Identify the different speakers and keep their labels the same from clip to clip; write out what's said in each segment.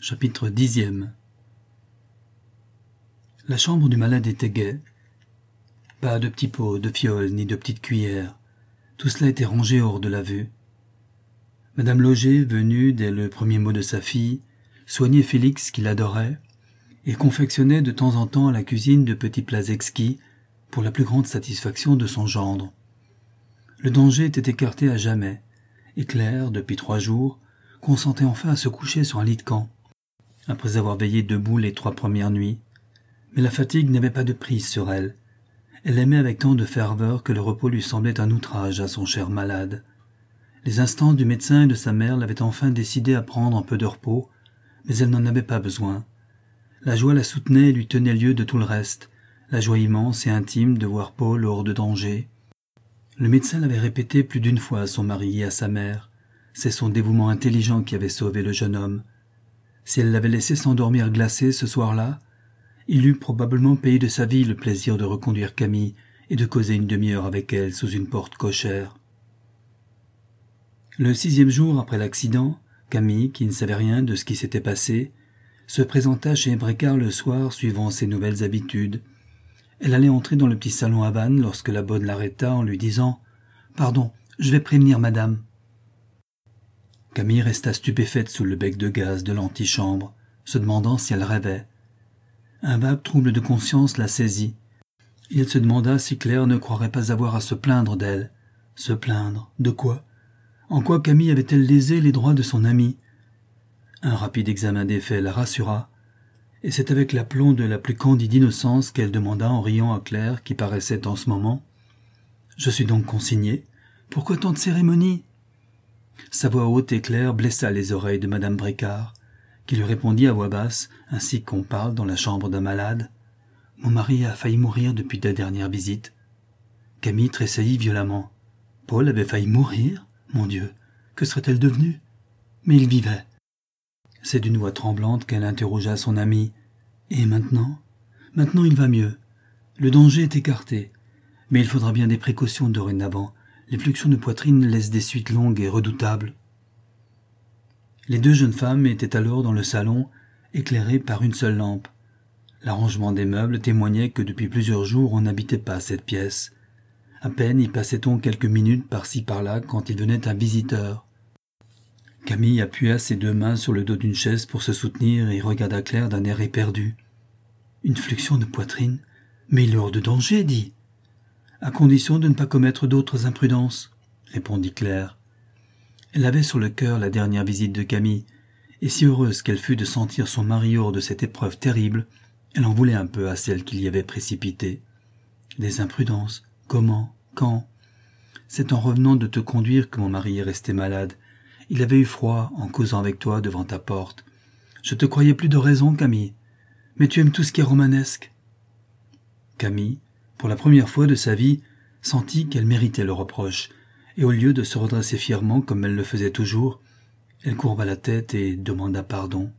Speaker 1: Chapitre 10. La chambre du malade était gaie. Pas de petits pots, de fioles, ni de petites cuillères. Tout cela était rangé hors de la vue. Madame Lauger, venue dès le premier mot de sa fille, soignait Félix qui l'adorait, et confectionnait de temps en temps à la cuisine de petits plats exquis pour la plus grande satisfaction de son gendre. Le danger était écarté à jamais, et Claire, depuis 3 jours, consentait enfin à se coucher sur un lit de camp, après avoir veillé debout les 3 premières nuits. Mais la fatigue n'avait pas de prise sur elle. Elle aimait avec tant de ferveur que le repos lui semblait un outrage à son cher malade. Les instances du médecin et de sa mère l'avaient enfin décidée à prendre un peu de repos, mais elle n'en avait pas besoin. La joie la soutenait et lui tenait lieu de tout le reste, la joie immense et intime de voir Paul hors de danger. Le médecin l'avait répété plus d'une fois à son mari et à sa mère. C'est son dévouement intelligent qui avait sauvé le jeune homme. Si elle l'avait laissé s'endormir glacé ce soir-là, il eût probablement payé de sa vie le plaisir de reconduire Camille et de causer une demi-heure avec elle sous une porte cochère. Le 6e jour après l'accident, Camille, qui ne savait rien de ce qui s'était passé, se présenta chez Brécard le soir suivant ses nouvelles habitudes. Elle allait entrer dans le petit salon à vannes lorsque la bonne l'arrêta en lui disant « Pardon, je vais prévenir madame ». Camille resta stupéfaite sous le bec de gaz de l'antichambre, se demandant si elle rêvait. Un vague trouble de conscience la saisit. Il se demanda si Claire ne croirait pas avoir à se plaindre d'elle. Se plaindre de quoi? En quoi Camille avait-elle lésé les droits de son amie? Un rapide examen des faits la rassura, et c'est avec l'aplomb de la plus candide innocence qu'elle demanda en riant à Claire, qui paraissait en ce moment « Je suis donc consignée. Pourquoi tant de cérémonie ?» Sa voix haute et claire blessa les oreilles de madame Brécard, qui lui répondit à voix basse, ainsi qu'on parle dans la chambre d'un malade. « Mon mari a failli mourir depuis ta dernière visite. » Camille tressaillit violemment. Paul avait failli mourir? Mon Dieu, que serait-elle devenue? Mais il vivait. C'est d'une voix tremblante qu'elle interrogea son ami. « Et maintenant? Maintenant il va mieux. Le danger est écarté. Mais il faudra bien des précautions dorénavant. Les fluxions de poitrine laissent des suites longues et redoutables. » Les 2 jeunes femmes étaient alors dans le salon, éclairées par une seule lampe. L'arrangement des meubles témoignait que depuis plusieurs jours on n'habitait pas cette pièce. À peine y passait-on quelques minutes par-ci par-là quand il venait un visiteur. Camille appuya ses 2 mains sur le dos d'une chaise pour se soutenir et regarda Claire d'un air éperdu. « Une fluxion de poitrine? Mais il est hors de danger, dit. »« À condition de ne pas commettre d'autres imprudences, » répondit Claire. Elle avait sur le cœur la dernière visite de Camille, et si heureuse qu'elle fût de sentir son mari hors de cette épreuve terrible, elle en voulait un peu à celle qui l'y avait précipitée. Des imprudences? Comment? Quand? C'est en revenant de te conduire que mon mari est resté malade. Il avait eu froid en causant avec toi devant ta porte. Je te croyais plus de raison, Camille. Mais tu aimes tout ce qui est romanesque. » Camille, pour la première fois de sa vie, sentit qu'elle méritait le reproche, et au lieu de se redresser fièrement comme elle le faisait toujours, elle courba la tête et demanda pardon.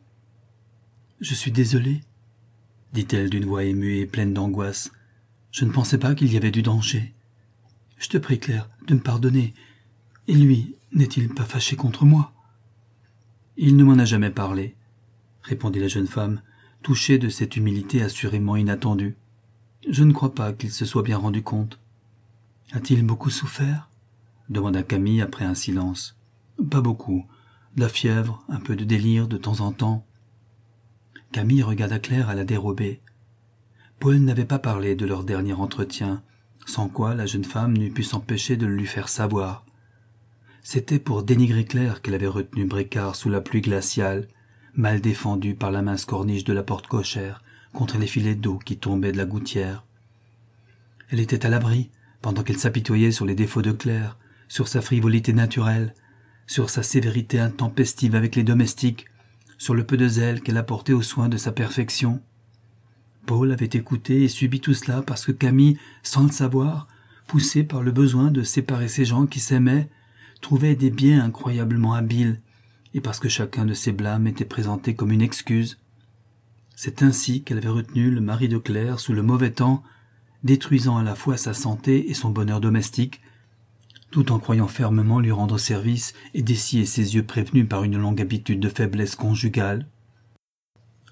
Speaker 1: « Je suis désolée, » dit-elle d'une voix émue et pleine d'angoisse. « Je ne pensais pas qu'il y avait du danger. Je te prie, Claire, de me pardonner. Et lui, n'est-il pas fâché contre moi ?»« Il ne m'en a jamais parlé, » répondit la jeune femme, touchée de cette humilité assurément inattendue. « Je ne crois pas qu'il se soit bien rendu compte. »« A-t-il beaucoup souffert ?» demanda Camille après un silence. « Pas beaucoup. De la fièvre, un peu de délire de temps en temps. » Camille regarda Claire à la dérobée. Paul n'avait pas parlé de leur dernier entretien, sans quoi la jeune femme n'eût pu s'empêcher de le lui faire savoir. C'était pour dénigrer Claire qu'elle avait retenu Brécard sous la pluie glaciale, mal défendue par la mince corniche de la porte cochère, contre les filets d'eau qui tombaient de la gouttière. Elle était à l'abri, pendant qu'elle s'apitoyait sur les défauts de Claire, sur sa frivolité naturelle, sur sa sévérité intempestive avec les domestiques, sur le peu de zèle qu'elle apportait aux soins de sa perfection. Paul avait écouté et subi tout cela parce que Camille, sans le savoir, poussée par le besoin de séparer ces gens qui s'aimaient, trouvait des biens incroyablement habiles, et parce que chacun de ses blâmes était présenté comme une excuse. C'est ainsi qu'elle avait retenu le mari de Claire sous le mauvais temps, détruisant à la fois sa santé et son bonheur domestique, tout en croyant fermement lui rendre service et dessiller ses yeux prévenus par une longue habitude de faiblesse conjugale.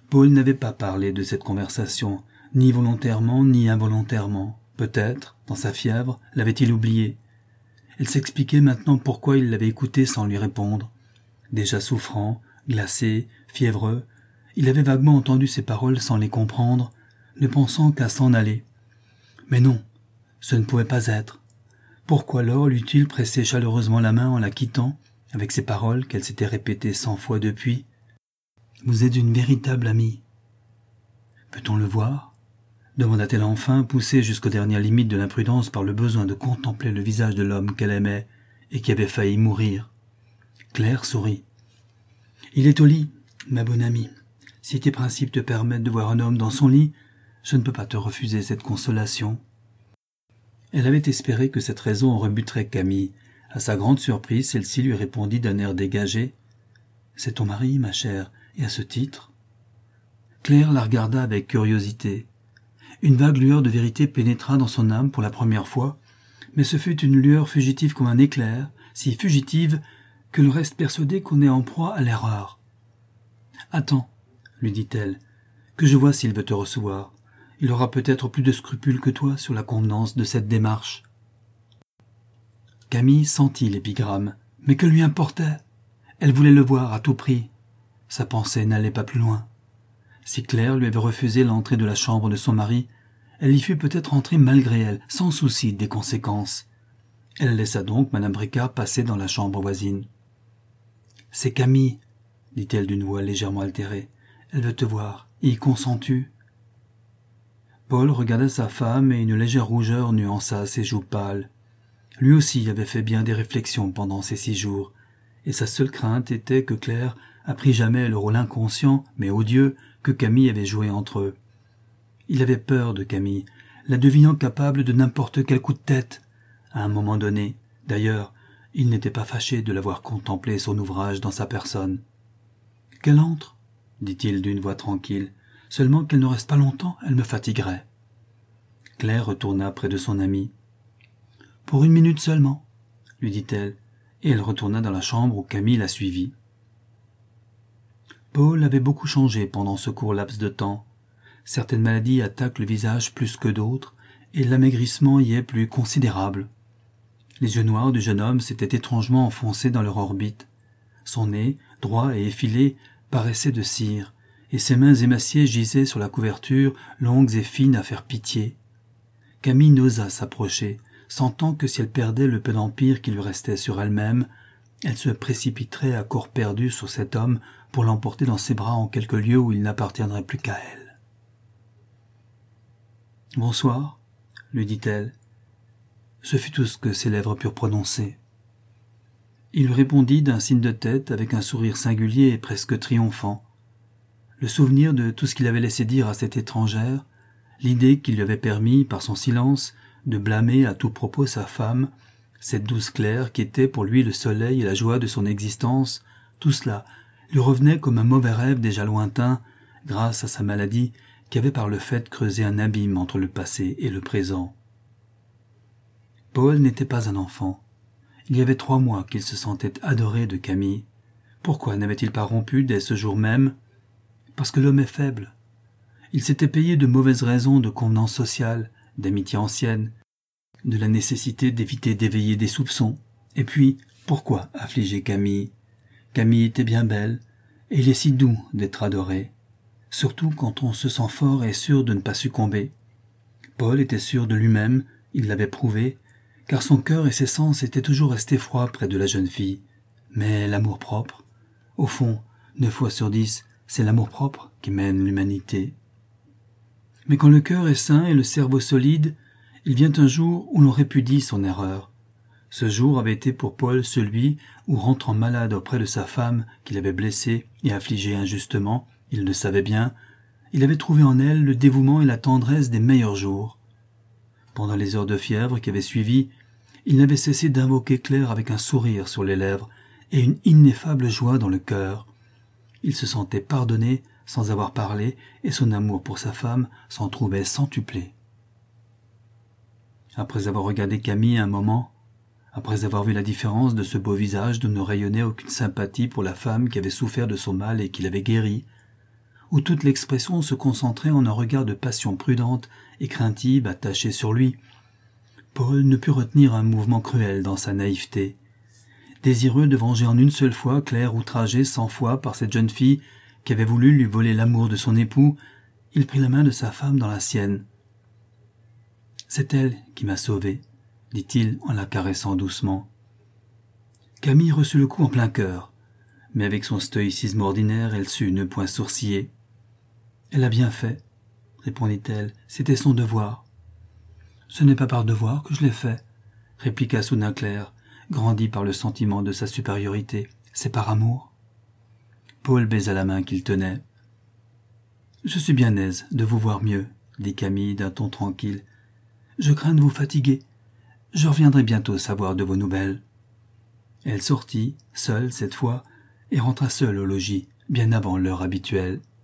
Speaker 1: Paul n'avait pas parlé de cette conversation, ni volontairement ni involontairement. Peut-être, dans sa fièvre, l'avait-il oublié. Elle s'expliquait maintenant pourquoi il l'avait écouté sans lui répondre. Déjà souffrant, glacé, fiévreux, il avait vaguement entendu ses paroles sans les comprendre, ne pensant qu'à s'en aller. Mais non, ce ne pouvait pas être. Pourquoi alors l'eût-il pressé chaleureusement la main en la quittant, avec ces paroles qu'elle s'était répétées 100 fois depuis ? « Vous êtes une véritable amie. »« Peut-on le voir ?» demanda-t-elle enfin, poussée jusqu'aux dernières limites de l'imprudence par le besoin de contempler le visage de l'homme qu'elle aimait et qui avait failli mourir. Claire sourit. « Il est au lit, ma bonne amie. Si tes principes te permettent de voir un homme dans son lit, je ne peux pas te refuser cette consolation. » Elle avait espéré que cette raison rebuterait Camille. À sa grande surprise, celle-ci lui répondit d'un air dégagé. « C'est ton mari, ma chère, et à ce titre ?» Claire la regarda avec curiosité. Une vague lueur de vérité pénétra dans son âme pour la première fois, mais ce fut une lueur fugitive comme un éclair, si fugitive que le reste persuadé qu'on est en proie à l'erreur. « Attends, » lui dit-elle, « que je vois s'il veut te recevoir. Il aura peut-être plus de scrupules que toi sur la convenance de cette démarche. » Camille sentit l'épigramme, mais que lui importait ? Elle voulait le voir à tout prix. Sa pensée n'allait pas plus loin. Si Claire lui avait refusé l'entrée de la chambre de son mari, elle y fut peut-être entrée malgré elle, sans souci des conséquences. Elle laissa donc Madame Bricard passer dans la chambre voisine. « C'est Camille, » dit-elle d'une voix légèrement altérée. « Elle veut te voir. Y consens-tu » Paul regarda sa femme et une légère rougeur nuança ses joues pâles. Lui aussi avait fait bien des réflexions pendant ces 6 jours, et sa seule crainte était que Claire apprit jamais le rôle inconscient, mais odieux, que Camille avait joué entre eux. Il avait peur de Camille, la devinant capable de n'importe quel coup de tête, à un moment donné. D'ailleurs, il n'était pas fâché de l'avoir contemplé son ouvrage dans sa personne. « Qu'elle entre, » dit-il d'une voix tranquille. « Seulement qu'elle ne reste pas longtemps, elle me fatiguerait. » Claire retourna près de son amie. « Pour 1 minute seulement, » lui dit-elle, et elle retourna dans la chambre où Camille la suivit. Paul avait beaucoup changé pendant ce court laps de temps. Certaines maladies attaquent le visage plus que d'autres, et l'amaigrissement y est plus considérable. Les yeux noirs du jeune homme s'étaient étrangement enfoncés dans leur orbite. Son nez, droit et effilé, paraissait de cire, et ses mains émaciées gisaient sur la couverture, longues et fines à faire pitié. Camille n'osa s'approcher, sentant que si elle perdait le peu d'empire qui lui restait sur elle-même, elle se précipiterait à corps perdu sur cet homme pour l'emporter dans ses bras en quelque lieu où il n'appartiendrait plus qu'à elle. « Bonsoir, » lui dit-elle. Ce fut tout ce que ses lèvres purent prononcer. Il lui répondit d'un signe de tête avec un sourire singulier et presque triomphant. Le souvenir de tout ce qu'il avait laissé dire à cette étrangère, l'idée qui lui avait permis, par son silence, de blâmer à tout propos sa femme, cette douce Claire qui était pour lui le soleil et la joie de son existence, tout cela lui revenait comme un mauvais rêve déjà lointain, grâce à sa maladie qui avait par le fait creusé un abîme entre le passé et le présent. Paul n'était pas un enfant. Il y avait 3 mois qu'il se sentait adoré de Camille. Pourquoi n'avait-il pas rompu dès ce jour même ? Parce que l'homme est faible. Il s'était payé de mauvaises raisons de convenance sociale, d'amitié ancienne, de la nécessité d'éviter d'éveiller des soupçons. Et puis, pourquoi affliger Camille ? Camille était bien belle, et il est si doux d'être adoré, surtout quand on se sent fort et sûr de ne pas succomber. Paul était sûr de lui-même, il l'avait prouvé, car son cœur et ses sens étaient toujours restés froids près de la jeune fille. Mais l'amour-propre, au fond, 9 fois sur 10, c'est l'amour-propre qui mène l'humanité. Mais quand le cœur est sain et le cerveau solide, il vient un jour où l'on répudie son erreur. Ce jour avait été pour Paul celui où, rentrant malade auprès de sa femme qu'il avait blessée et affligée injustement, il le savait bien, il avait trouvé en elle le dévouement et la tendresse des meilleurs jours. Pendant les heures de fièvre qui avaient suivi, il n'avait cessé d'invoquer Claire avec un sourire sur les lèvres et une ineffable joie dans le cœur. Il se sentait pardonné sans avoir parlé et son amour pour sa femme s'en trouvait centuplé. Après avoir regardé Camille un moment, après avoir vu la différence de ce beau visage d'où ne rayonnait aucune sympathie pour la femme qui avait souffert de son mal et qui l'avait guéri, où toute l'expression se concentrait en un regard de passion prudente et craintive attaché sur lui. Paul ne put retenir un mouvement cruel dans sa naïveté. Désireux de venger en une seule fois Claire outragée 100 fois par cette jeune fille qui avait voulu lui voler l'amour de son époux, il prit la main de sa femme dans la sienne. « C'est elle qui m'a sauvé », dit-il en la caressant doucement. Camille reçut le coup en plein cœur, mais avec son stoïcisme ordinaire, elle sut ne point sourciller. « Elle a bien fait, » répondit-elle, « c'était son devoir. »« Ce n'est pas par devoir que je l'ai fait, » répliqua soudain Claire, grandie par le sentiment de sa supériorité. « C'est par amour. » Paul baisa la main qu'il tenait. « Je suis bien aise de vous voir mieux, » dit Camille d'un ton tranquille. « Je crains de vous fatiguer. Je reviendrai bientôt savoir de vos nouvelles. » Elle sortit, seule cette fois, et rentra seule au logis, bien avant l'heure habituelle.